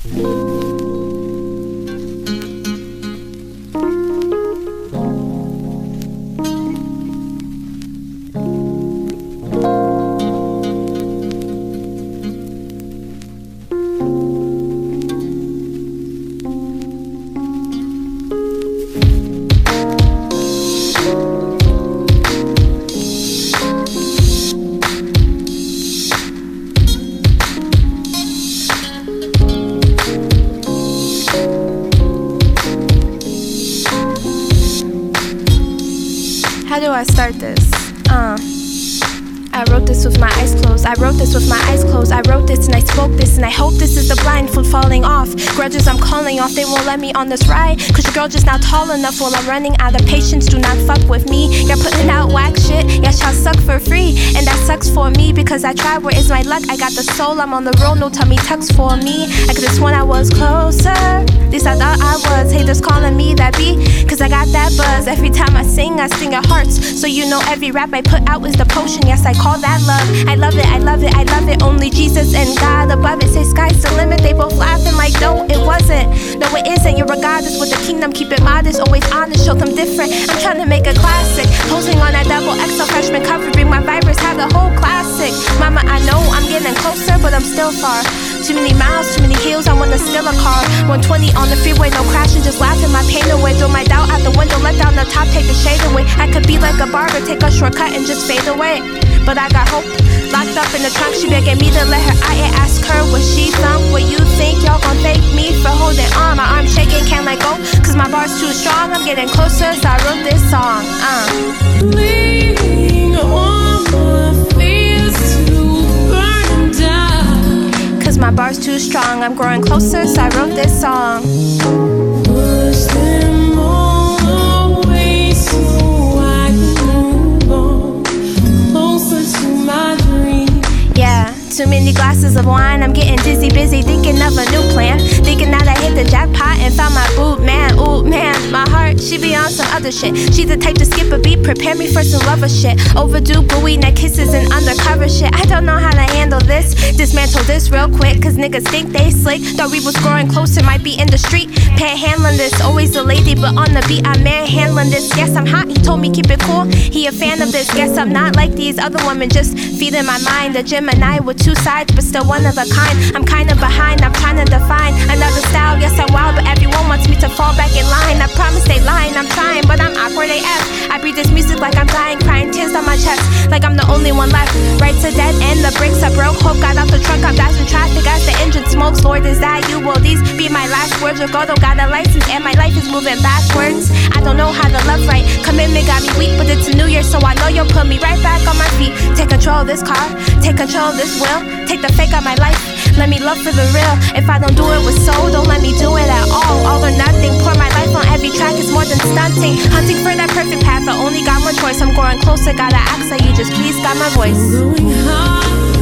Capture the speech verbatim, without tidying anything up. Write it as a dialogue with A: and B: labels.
A: How do I start this? Uh, I wrote this with my eyes closed. I wrote this with my eyes closed. I wrote this and I spoke this, and I hope this is the blindfold falling off. Grudges I'm calling off, they won't let me on this ride. Cause your girl just not tall enough while I'm running out of patience. Do not fuck with me. You're putting out whack shit. Yeah, y'all suck for free. And that sucks for me because I tried. Where is my luck? I got the soul, I'm on the road. No tummy tucks for me. I could've sworn I was closer. At least I thought I was. Haters calling me that B. Cause I got that buzz. Every time I sing, I sing at hearts. So you know every rap I put out is the potion. Yes, I call that love. I love it, I love it, I love it. Only Jesus and God above it. Say sky's the limit. They both laughing like no, it wasn't. No, it isn't. You're a goddess with the kingdom. Keep it modest, always honest. Show them different. I'm trying to make a classic. Posing on that double X L freshman cover. Bring my virus, have the whole classic. Mama, I know I'm getting closer, but I'm still far. Too many miles, too many hills. I wanna steal a car. one twenty on the freeway, no crashing, just laughing my pain away. Throw my doubt out the window, let down the top, take the shade away. I could be like a barber, take a shortcut and just fade away. But I got hope, locked up in the trunk. She begging me to let her out and ask her what she thunk. What you think y'all gon' thank me for holding on? My arm shaking, can't let go, cause my bar's too strong. I'm getting closer, so I wrote this song. Uh.
B: Leaning on my fears to burn down.
A: Cause my bar's too strong, I'm growing closer, so I wrote this song.
B: Push them all away so I can move on closer to my dream.
A: Yeah, too many glasses of wine. I'm getting dizzy, busy, thinking of a new plan. Thinking that I hit the jackpot and found my boot, man. Ooh, man, my heart, she be on some other shit. She the type to skip a beat, prepare me for some lover shit. Overdue, buoy, neck kisses and undercover shit. I don't know how to handle this. Dismantle this real quick, cause niggas think they slick. Thought we was growing closer, might be in the street. Panhandling this, always a lady, but on the beat I'm manhandling this. Yes, I'm hot, he told me keep it cool. He a fan of this, guess I'm not like these other women, just feeding my mind. A Gemini with two sides, but still one of a kind. I'm kinda behind, I'm trying to define another style. Yes, I'm wild, but everyone wants me to fall back in line. I promise they lying, I'm trying, but I'm awkward A F. I breathe this music like I'm dying, crying tears on my chest, like I'm the only one left. Right to dead end, the brakes are broke. Hope got out the trunk, I'm dodging traffic as the engine smokes. Lord, is that you? Will these be my last words? Your girl don't got a license and my life is moving backwards. I don't know how to love right. Commitment got me weak, but it's a new year, so I know you'll put me right back on my feet. Take control of this car, take control of this will. Take the fake out my life, let me love for the real. If I don't do it with soul, don't let me do it at all. All or nothing, pour my life on every track, it's more than stunting. Hunting for that perfect path, I only got one choice. I'm growing closer, gotta ask that you just please got my voice.
B: Going high.